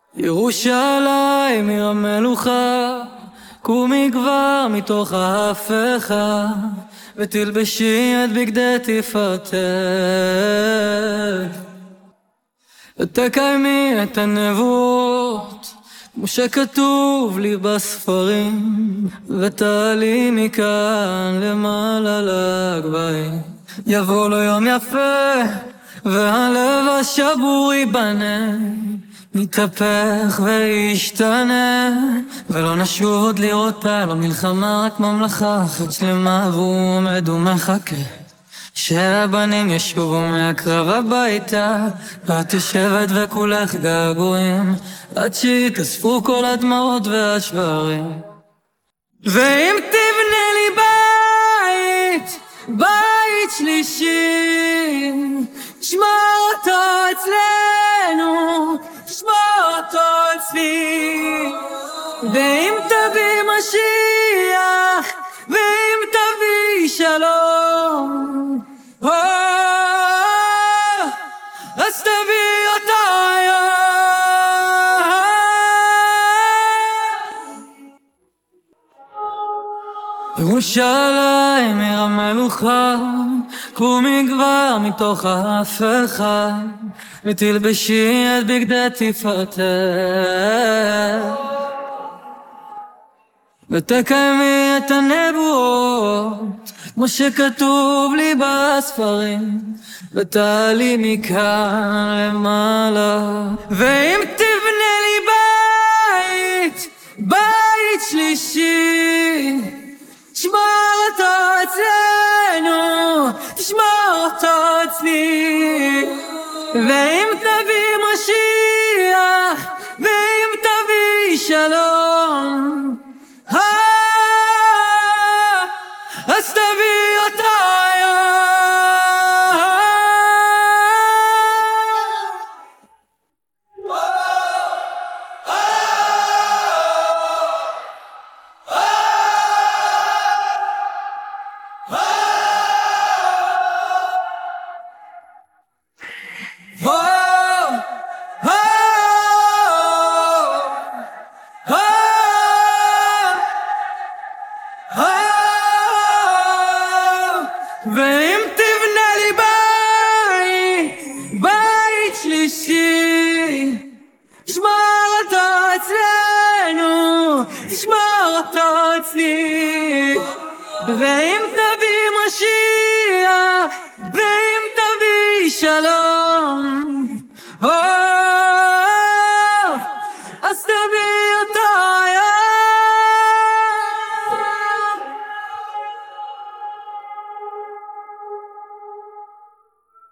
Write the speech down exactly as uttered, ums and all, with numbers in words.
ירושלים עיר המלוכה, קומי כבר מתוך ההפכה, ותלבשי את בגדי תפארתך, ותקיימי את הנבואות כמו שכתוב לי בספרים, ותעלי מכאן למעלה לגבהים. יבוא לו יום יפה והלב השבור ייבנה, נתהפך וישתנה, ולא נשוב עוד לראותה, לא מלחמה רק ממלכה אחת שלמה, והוא עומד ומחכה שהבנים ישובו מהקרב הביתה, ואת יושבת וכולך געגועים עד שיתאספו כל הדמעות והשברים. ואם תבנה לי בית, בית שלישי, תשמור אותו אצלנו, תשמור אותו אצלי. ואם תביא משיח, ואם תביא שלום, אז תביא אותה היום. ירושלים עיר המלוכה, קומי כבר מתוך ההפכה, ותלבשי את בגדי תפארתך, ותקיימי את הנבואות כמו שכתוב לי בספרים, ותעלי מכאן למעלה. ואם תבנה לי בית, בית שלישי, תשמור אותו אצלנו, תשמור אותו אצלי. ואם תביא משיח, ואם תביא שלום, אז תביא אותה היום. ואם תבנה לי בית, בית שלישי, תשמור אותו אצלנו, תשמור אותו אצלי. ואם תביא משיח, ואם תביא שלום,